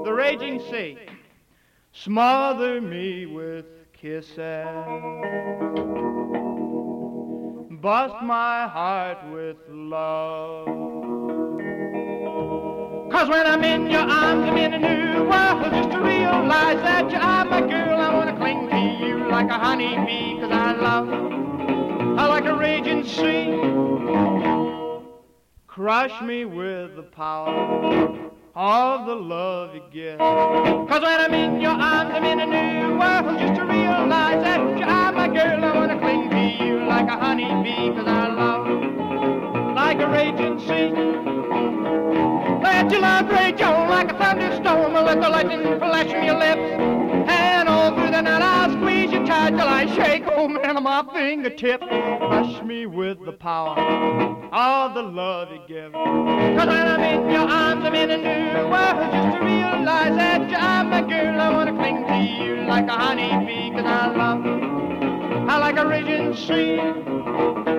the raging sea. Smother me with kisses, bust my heart with love. 'Cause when I'm in your arms, I'm in a new world. Just to realize that you are my girl, I wanna cling to you like a honeybee. 'Cause I like a raging sea. Crush me with the power of the love you give. 'Cause when I'm in your arms, I'm in a new world. Just to realize that you are my girl, I wanna cling to you like a honeybee. 'Cause I love like a raging sea. Let your love rage on like a thunderstorm. Let the lightning flash from your lips. And all through the night I'll squeeze you tight till I shake home and my fingertip. Crush me with the power of the love you give. 'Cause when I'm in your arms, I'm in a new world. Just to realize that you're my girl, I wanna cling to you like a honeybee. 'Cause I like a raging sea.